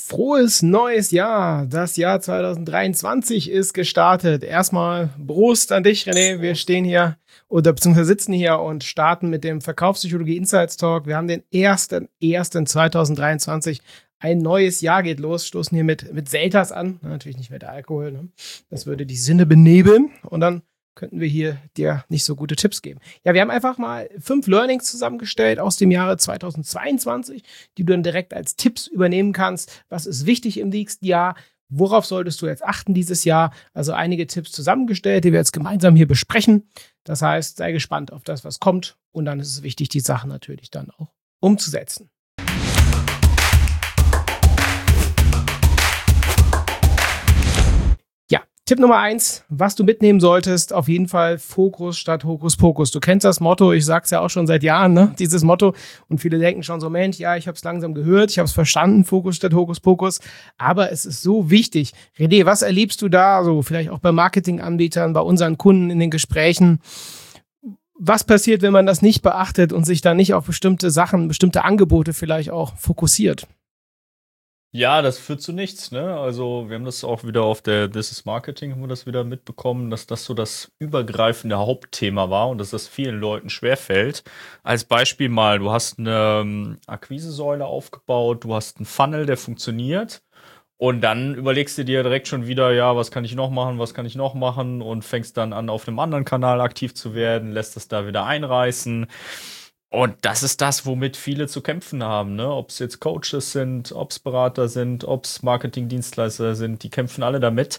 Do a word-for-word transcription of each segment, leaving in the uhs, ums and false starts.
Frohes neues Jahr. Das Jahr zwanzig dreiundzwanzig ist gestartet. Erstmal Prost an dich, René. Wir stehen hier oder beziehungsweise sitzen hier und starten mit dem Verkaufspsychologie Insights Talk. Wir haben den ersten ersten zwanzig dreiundzwanzig. Ein neues Jahr geht los. Stoßen hier mit, mit Selters an. Natürlich nicht mit Alkohol. Ne? Das würde die Sinne benebeln. Und dann könnten wir hier dir nicht so gute Tipps geben. Ja, wir haben einfach mal fünf Learnings zusammengestellt aus dem Jahre zwanzig zweiundzwanzig, die du dann direkt als Tipps übernehmen kannst. Was ist wichtig im nächsten Jahr? Worauf solltest du jetzt achten dieses Jahr? Also einige Tipps zusammengestellt, die wir jetzt gemeinsam hier besprechen. Das heißt, sei gespannt auf das, was kommt. Und dann ist es wichtig, die Sachen natürlich dann auch umzusetzen. Tipp Nummer eins, was du mitnehmen solltest, auf jeden Fall Fokus statt Hokuspokus. Du kennst das Motto, ich sag's ja auch schon seit Jahren, ne? Dieses Motto. Und viele denken schon so, Mensch, ja, ich habe es langsam gehört, ich habe es verstanden, Fokus statt Hokuspokus. Aber es ist so wichtig. René, was erlebst du da, so vielleicht auch bei Marketinganbietern, bei unseren Kunden in den Gesprächen? Was passiert, wenn man das nicht beachtet und sich dann nicht auf bestimmte Sachen, bestimmte Angebote vielleicht auch fokussiert? Ja, das führt zu nichts, ne? Also wir haben das auch wieder auf der This is Marketing, haben wir das wieder mitbekommen, dass das so das übergreifende Hauptthema war und dass das vielen Leuten schwerfällt. Als Beispiel mal, du hast eine ähm, Akquisesäule aufgebaut, du hast einen Funnel, der funktioniert und dann überlegst du dir direkt schon wieder, ja, was kann ich noch machen, was kann ich noch machen und fängst dann an, auf einem anderen Kanal aktiv zu werden, lässt das da wieder einreißen. Und das ist das, womit viele zu kämpfen haben, ne? Ob es jetzt Coaches sind, ob es Berater sind, ob es Marketingdienstleister sind, die kämpfen alle damit.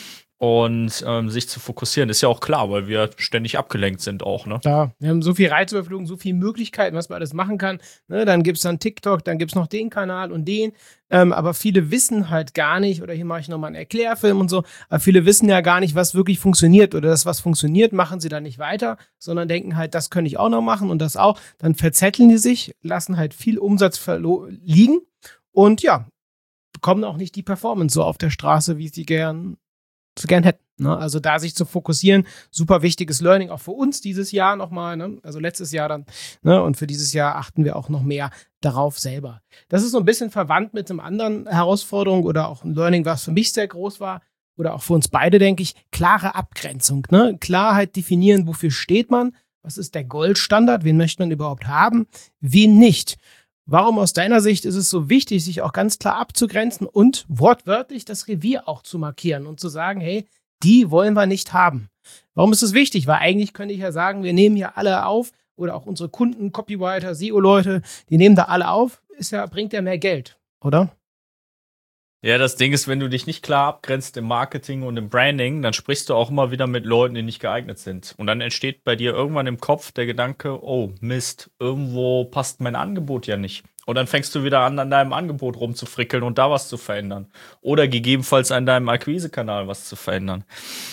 Und ähm, sich zu fokussieren, ist ja auch klar, weil wir ständig abgelenkt sind auch, ne? Ja, wir haben so viel Reizüberflutung, so viele Möglichkeiten, was man alles machen kann. Ne? Dann gibt es dann TikTok, dann gibt es noch den Kanal und den. Ähm, aber viele wissen halt gar nicht, oder hier mache ich nochmal einen Erklärfilm und so, aber viele wissen ja gar nicht, was wirklich funktioniert. Oder das, was funktioniert, machen sie dann nicht weiter, sondern denken halt, das könnte ich auch noch machen und das auch. Dann verzetteln die sich, lassen halt viel Umsatz verlo- liegen und ja, bekommen auch nicht die Performance so auf der Straße, wie sie gern zu gern hätten. Ne? Also da sich zu fokussieren, super wichtiges Learning, auch für uns dieses Jahr nochmal, ne? Also letztes Jahr dann, ne? Und für dieses Jahr achten wir auch noch mehr darauf selber. Das ist so ein bisschen verwandt mit einem anderen Herausforderung oder auch ein Learning, was für mich sehr groß war oder auch für uns beide, denke ich, klare Abgrenzung, ne? Klarheit definieren, wofür steht man, was ist der Goldstandard, wen möchte man überhaupt haben, wen nicht. Warum aus deiner Sicht ist es so wichtig, sich auch ganz klar abzugrenzen und wortwörtlich das Revier auch zu markieren und zu sagen, hey, die wollen wir nicht haben. Warum ist es wichtig? Weil eigentlich könnte ich ja sagen, wir nehmen hier alle auf oder auch unsere Kunden, Copywriter, S E O-Leute, die nehmen da alle auf, ist ja, bringt ja mehr Geld, oder? Ja, das Ding ist, wenn du dich nicht klar abgrenzt im Marketing und im Branding, dann sprichst du auch immer wieder mit Leuten, die nicht geeignet sind. Und dann entsteht bei dir irgendwann im Kopf der Gedanke, oh Mist, irgendwo passt mein Angebot ja nicht. Und dann fängst du wieder an, an deinem Angebot rumzufrickeln und da was zu verändern. Oder gegebenenfalls an deinem Akquisekanal was zu verändern.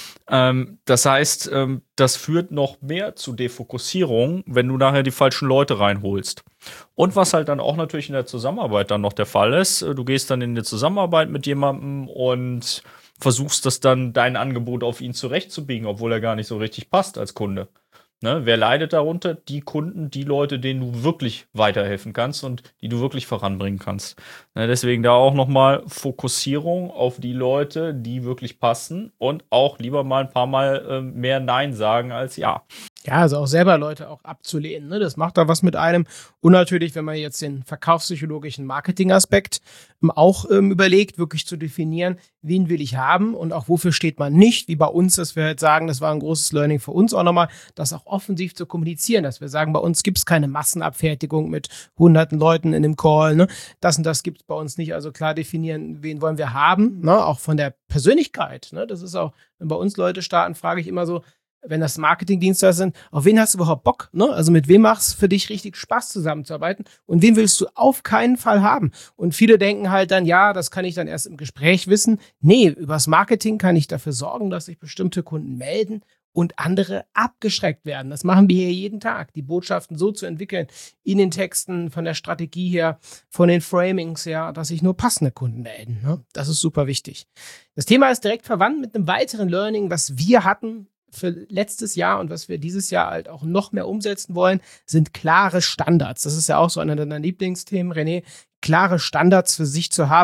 Ähm, das heißt, ähm, das führt noch mehr zu Defokussierung, wenn du nachher die falschen Leute reinholst. Und was halt dann auch natürlich in der Zusammenarbeit dann noch der Fall ist, äh, du gehst dann in die Zusammenarbeit mit jemandem und versuchst das dann, dein Angebot auf ihn zurechtzubiegen, obwohl er gar nicht so richtig passt als Kunde. Ne? Wer leidet darunter? Die Kunden, die Leute, denen du wirklich weiterhelfen kannst und die du wirklich voranbringen kannst. Ne? Deswegen da auch nochmal Fokussierung auf die Leute, die wirklich passen und auch lieber mal ein paar Mal äh, mehr Nein sagen als Ja. Ja, also auch selber Leute auch abzulehnen, ne? Das macht da was mit einem. Und natürlich, wenn man jetzt den verkaufspsychologischen Marketingaspekt ähm, auch ähm, überlegt, wirklich zu definieren, wen will ich haben und auch wofür steht man nicht, wie bei uns, dass wir halt sagen, das war ein großes Learning für uns auch nochmal, das auch offensiv zu kommunizieren, dass wir sagen, bei uns gibt es keine Massenabfertigung mit hunderten Leuten in dem Call, ne? Das und das gibt es bei uns nicht, also klar definieren, wen wollen wir haben, ne? Auch von der Persönlichkeit, ne? Das ist auch, wenn bei uns Leute starten, frage ich immer so, wenn das Marketingdienstleister sind, auf wen hast du überhaupt Bock? Ne? Also mit wem macht es für dich richtig Spaß zusammenzuarbeiten und wen willst du auf keinen Fall haben? Und viele denken halt dann, ja, das kann ich dann erst im Gespräch wissen. Nee, übers Marketing kann ich dafür sorgen, dass sich bestimmte Kunden melden und andere abgeschreckt werden. Das machen wir hier jeden Tag, die Botschaften so zu entwickeln, in den Texten, von der Strategie her, von den Framings her, dass sich nur passende Kunden melden. Ne? Das ist super wichtig. Das Thema ist direkt verwandt mit einem weiteren Learning, was wir hatten für letztes Jahr und was wir dieses Jahr halt auch noch mehr umsetzen wollen, sind klare Standards. Das ist ja auch so einer deiner Lieblingsthemen, René, klare Standards für sich zu haben,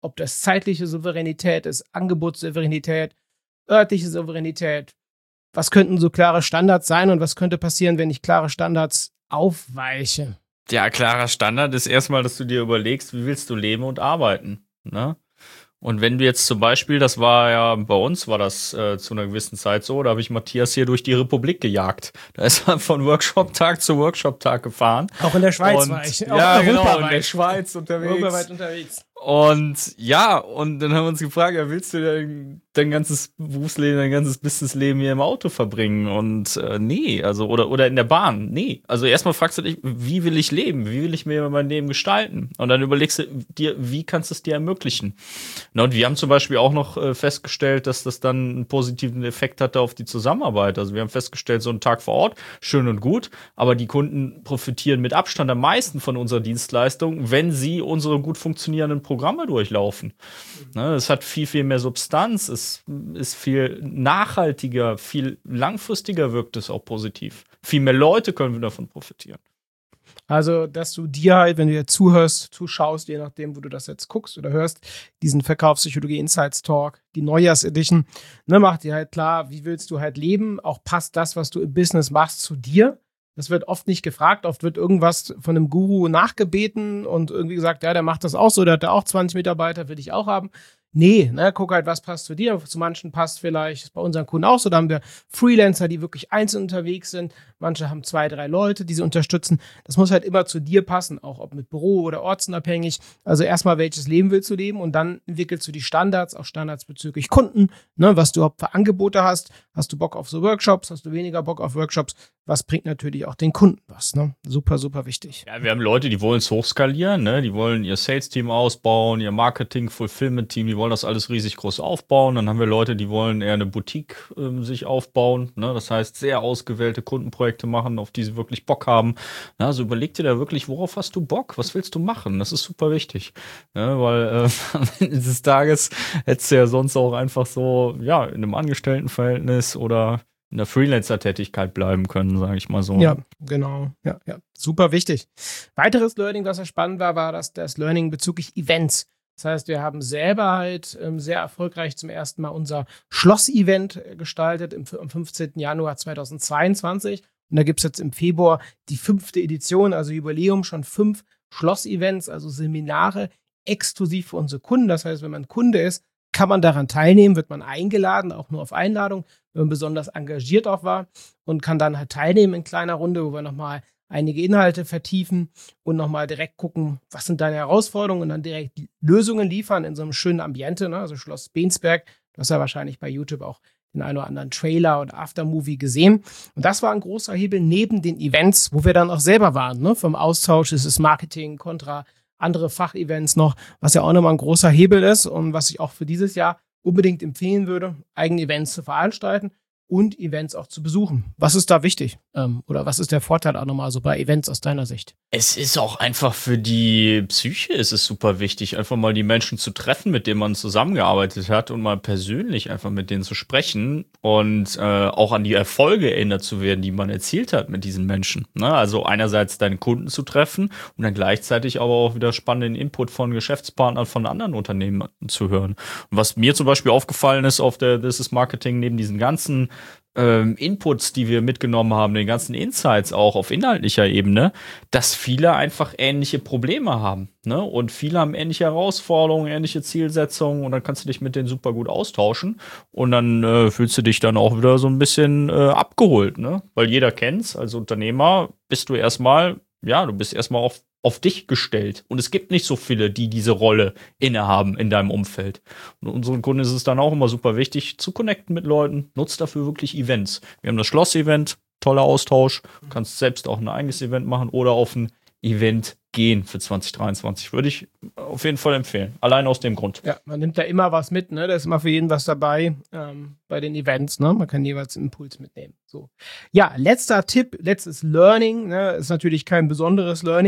ob das zeitliche Souveränität ist, Angebotssouveränität, örtliche Souveränität. Was könnten so klare Standards sein und was könnte passieren, wenn ich klare Standards aufweiche? Ja, klarer Standard ist erstmal, dass du dir überlegst, wie willst du leben und arbeiten, ne? Und wenn du jetzt zum Beispiel, das war ja bei uns, war das äh, zu einer gewissen Zeit so, da habe ich Matthias hier durch die Republik gejagt. Da ist er von Workshop-Tag zu Workshop-Tag gefahren. Auch in der Schweiz und, war ich. Ja, genau, in der Schweiz unterwegs. Europaweit unterwegs. Und ja, und dann haben wir uns gefragt, ja, willst du dein, dein ganzes Berufsleben, dein ganzes Businessleben hier im Auto verbringen? Und äh, nee, also oder oder in der Bahn, nee. Also erstmal fragst du dich, wie will ich leben? Wie will ich mir mein Leben gestalten? Und dann überlegst du dir, wie kannst du es dir ermöglichen? Na, und wir haben zum Beispiel auch noch äh, festgestellt, dass das dann einen positiven Effekt hatte auf die Zusammenarbeit. Also wir haben festgestellt, so ein Tag vor Ort, schön und gut, aber die Kunden profitieren mit Abstand am meisten von unserer Dienstleistung, wenn sie unsere gut funktionierenden Programme durchlaufen. Ne, es hat viel, viel mehr Substanz, es ist viel nachhaltiger, viel langfristiger wirkt es auch positiv. Viel mehr Leute können wir davon profitieren. Also, dass du dir halt, wenn du dir zuhörst, zuschaust, je nachdem, wo du das jetzt guckst oder hörst, diesen Verkaufspsychologie Insights Talk, die Neujahrs-Edition, ne, macht dir halt klar, wie willst du halt leben? Auch passt das, was du im Business machst, zu dir? Das wird oft nicht gefragt, oft wird irgendwas von einem Guru nachgebeten und irgendwie gesagt, ja, der macht das auch so, der hat da auch zwanzig Mitarbeiter, will ich auch haben. Nee, ne, guck halt, was passt zu dir. Zu manchen passt vielleicht, ist bei unseren Kunden auch so, da haben wir Freelancer, die wirklich einzeln unterwegs sind. Manche haben zwei, drei Leute, die sie unterstützen. Das muss halt immer zu dir passen, auch ob mit Büro oder ortsunabhängig. Also erstmal, welches Leben willst du leben und dann entwickelst du die Standards, auch Standards bezüglich Kunden, ne, was du überhaupt für Angebote hast. Hast du Bock auf so Workshops, hast du weniger Bock auf Workshops? Was bringt natürlich auch den Kunden was, ne? Super, super wichtig. Ja, wir haben Leute, die wollen es hochskalieren, ne? Die wollen ihr Sales-Team ausbauen, ihr Marketing, Fulfillment-Team, die wollen das alles riesig groß aufbauen. Dann haben wir Leute, die wollen eher eine Boutique äh, sich aufbauen, ne? Das heißt, sehr ausgewählte Kundenprojekte machen, auf die sie wirklich Bock haben. Na, also überleg dir da wirklich, worauf hast du Bock? Was willst du machen? Das ist super wichtig, ne? Weil äh, am Ende des Tages hättest du ja sonst auch einfach so, ja, in einem Angestelltenverhältnis oder in der Freelancer-Tätigkeit bleiben können, sage ich mal so. Ja, genau. Ja, ja, super wichtig. Weiteres Learning, was ja spannend war, war das, das Learning bezüglich Events. Das heißt, wir haben selber halt ähm, sehr erfolgreich zum ersten Mal unser Schloss-Event gestaltet im, am fünfzehnten Januar zweitausendzweiundzwanzig. Und da gibt es jetzt im Februar die fünfte Edition, also Jubiläum, schon fünf Schloss-Events, also Seminare exklusiv für unsere Kunden. Das heißt, wenn man Kunde ist, kann man daran teilnehmen, wird man eingeladen, auch nur auf Einladung, wenn man besonders engagiert auch war und kann dann halt teilnehmen in kleiner Runde, wo wir nochmal einige Inhalte vertiefen und nochmal direkt gucken, was sind deine Herausforderungen und dann direkt Lösungen liefern in so einem schönen Ambiente, ne? Also Schloss Bensberg, du hast ja wahrscheinlich bei YouTube auch den einen oder anderen Trailer oder Aftermovie gesehen. Und das war ein großer Hebel neben den Events, wo wir dann auch selber waren, ne? Vom Austausch ist es Marketing, Kontra, andere Fachevents noch, was ja auch nochmal ein großer Hebel ist und was ich auch für dieses Jahr unbedingt empfehlen würde, eigene Events zu veranstalten und Events auch zu besuchen. Was ist da wichtig? Ähm, oder was ist der Vorteil auch nochmal so bei Events aus deiner Sicht? Es ist auch einfach für die Psyche ist es super wichtig, einfach mal die Menschen zu treffen, mit denen man zusammengearbeitet hat und mal persönlich einfach mit denen zu sprechen und äh, auch an die Erfolge erinnert zu werden, die man erzielt hat mit diesen Menschen. Ne? Also einerseits deine Kunden zu treffen und dann gleichzeitig aber auch wieder spannenden Input von Geschäftspartnern von anderen Unternehmen zu hören. Und was mir zum Beispiel aufgefallen ist auf der This is Marketing, neben diesen ganzen Ähm, Inputs, die wir mitgenommen haben, den ganzen Insights auch auf inhaltlicher Ebene, dass viele einfach ähnliche Probleme haben, ne? Und viele haben ähnliche Herausforderungen, ähnliche Zielsetzungen und dann kannst du dich mit denen super gut austauschen und dann äh, fühlst du dich dann auch wieder so ein bisschen äh, abgeholt, ne? Weil jeder kennt's, als Unternehmer bist du erstmal, ja, du bist erstmal auf auf dich gestellt. Und es gibt nicht so viele, die diese Rolle innehaben in deinem Umfeld. Und unseren Kunden ist es dann auch immer super wichtig, zu connecten mit Leuten. Nutzt dafür wirklich Events. Wir haben das Schloss-Event, toller Austausch. Du kannst selbst auch ein eigenes Event machen oder auf ein Event gehen für zwanzig dreiundzwanzig. Würde ich auf jeden Fall empfehlen. Allein aus dem Grund. Ja, man nimmt da immer was mit, ne? Da ist immer für jeden was dabei ähm, bei den Events, ne? Man kann jeweils einen Impuls mitnehmen. So. Ja, letzter Tipp, letztes Learning, ne? Ist natürlich kein besonderes Learning,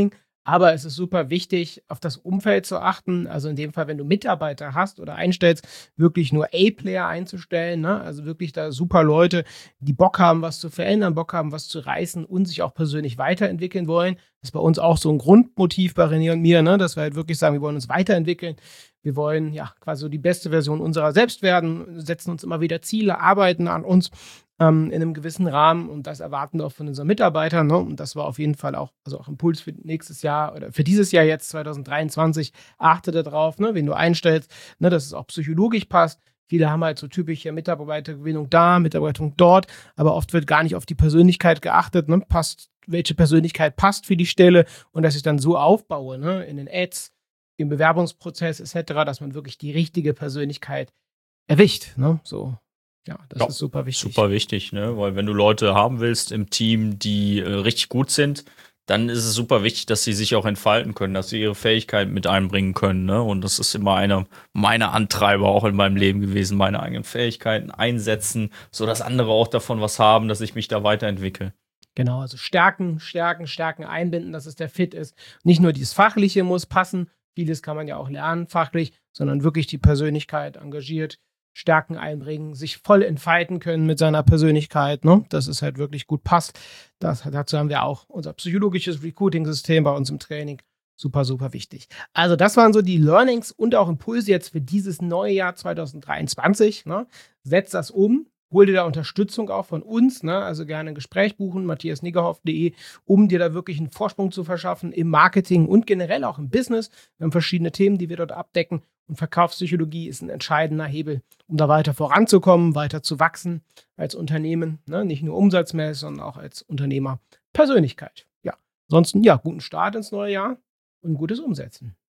Aber es ist super wichtig, auf das Umfeld zu achten. Also in dem Fall, wenn du Mitarbeiter hast oder einstellst, wirklich nur A-Player einzustellen. Ne? Also wirklich da super Leute, die Bock haben, was zu verändern, Bock haben, was zu reißen und sich auch persönlich weiterentwickeln wollen. Das ist bei uns auch so ein Grundmotiv bei René und mir, ne? Dass wir halt wirklich sagen, wir wollen uns weiterentwickeln. Wir wollen ja quasi so die beste Version unserer selbst werden, setzen uns immer wieder Ziele, arbeiten an uns ähm, in einem gewissen Rahmen und das erwarten wir auch von unseren Mitarbeitern. Ne? Und das war auf jeden Fall auch, also auch Impuls für nächstes Jahr oder für dieses Jahr jetzt zwanzig dreiundzwanzig. Achte darauf, ne, wen du einstellst, ne, dass es auch psychologisch passt. Viele haben halt so typische Mitarbeitergewinnung da, Mitarbeitergewinnung dort, aber oft wird gar nicht auf die Persönlichkeit geachtet, ne? Passt, welche Persönlichkeit passt für die Stelle und dass ich dann so aufbaue, ne, in den Ads, im Bewerbungsprozess et cetera, dass man wirklich die richtige Persönlichkeit erwischt, ne? So, ja, das Ja, ist super wichtig. Super wichtig, ne? Weil wenn du Leute haben willst im Team, die äh, richtig gut sind, dann ist es super wichtig, dass sie sich auch entfalten können, dass sie ihre Fähigkeiten mit einbringen können, ne? Und das ist immer einer meiner Antreiber auch in meinem Leben gewesen, meine eigenen Fähigkeiten einsetzen, sodass andere auch davon was haben, dass ich mich da weiterentwickle. Genau, also Stärken, Stärken, Stärken einbinden, dass es der Fit ist. Nicht nur dieses Fachliche muss passen, vieles kann man ja auch lernen fachlich, sondern wirklich die Persönlichkeit engagiert, Stärken einbringen, sich voll entfalten können mit seiner Persönlichkeit, ne? Dass es halt wirklich gut passt. Das, dazu haben wir auch unser psychologisches Recruiting-System bei uns im Training. Super, super wichtig. Also das waren so die Learnings und auch Impulse jetzt für dieses neue Jahr zwanzig dreiundzwanzig. Ne? Setz das um. Hol dir da Unterstützung auch von uns, ne? Also gerne ein Gespräch buchen, matthias niggerhoff punkt de, um dir da wirklich einen Vorsprung zu verschaffen im Marketing und generell auch im Business. Wir haben verschiedene Themen, die wir dort abdecken und Verkaufspsychologie ist ein entscheidender Hebel, um da weiter voranzukommen, weiter zu wachsen als Unternehmen, ne? Nicht nur umsatzmäßig, sondern auch als Unternehmerpersönlichkeit. Ja, ansonsten, ja, guten Start ins neue Jahr und gutes Umsetzen.